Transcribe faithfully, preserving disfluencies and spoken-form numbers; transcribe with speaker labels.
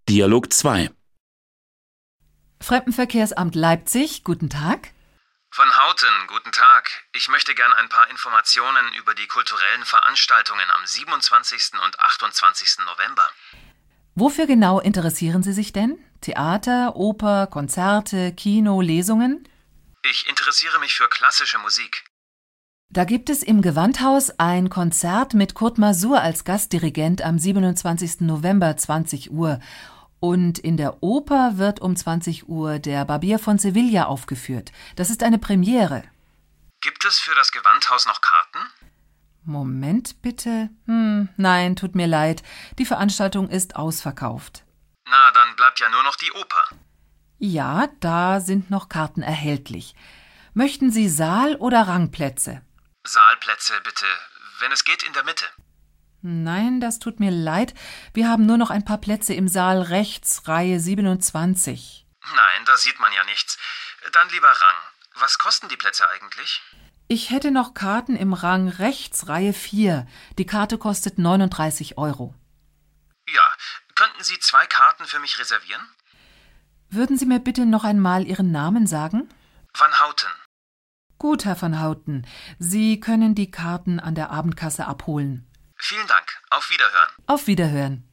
Speaker 1: Dialog zwei.
Speaker 2: Fremdenverkehrsamt Leipzig, guten Tag.
Speaker 3: Van Houten, guten Tag. Ich möchte gern ein paar Informationen über die kulturellen Veranstaltungen am siebenundzwanzigsten und achtundzwanzigsten November.
Speaker 2: Wofür genau interessieren Sie sich denn? Theater, Oper, Konzerte, Kino, Lesungen?
Speaker 3: Ich interessiere mich für klassische Musik.
Speaker 2: Da gibt es im Gewandhaus ein Konzert mit Kurt Masur als Gastdirigent am siebenundzwanzigsten November zwanzig Uhr. Und in der Oper wird um zwanzig Uhr der Barbier von Sevilla aufgeführt. Das ist eine Premiere.
Speaker 3: Gibt es für das Gewandhaus noch Karten?
Speaker 2: Moment bitte. Hm, nein, tut mir leid. Die Veranstaltung ist ausverkauft.
Speaker 3: Na, dann bleibt ja nur noch die Oper.
Speaker 2: Ja, da sind noch Karten erhältlich. Möchten Sie Saal- oder Rangplätze?
Speaker 3: Saalplätze bitte, wenn es geht in der Mitte.
Speaker 2: Nein, das tut mir leid. Wir haben nur noch ein paar Plätze im Saal rechts, Reihe siebenundzwanzig.
Speaker 3: Nein, da sieht man ja nichts. Dann lieber Rang. Was kosten die Plätze eigentlich?
Speaker 2: Ich hätte noch Karten im Rang rechts, Reihe vier. Die Karte kostet neununddreißig Euro.
Speaker 3: Ja, könnten Sie zwei Karten für mich reservieren?
Speaker 2: Würden Sie mir bitte noch einmal Ihren Namen sagen?
Speaker 3: Van Houten.
Speaker 2: Gut, Herr van Houten. Sie können die Karten an der Abendkasse abholen.
Speaker 3: Vielen Dank. Auf Wiederhören.
Speaker 2: Auf Wiederhören.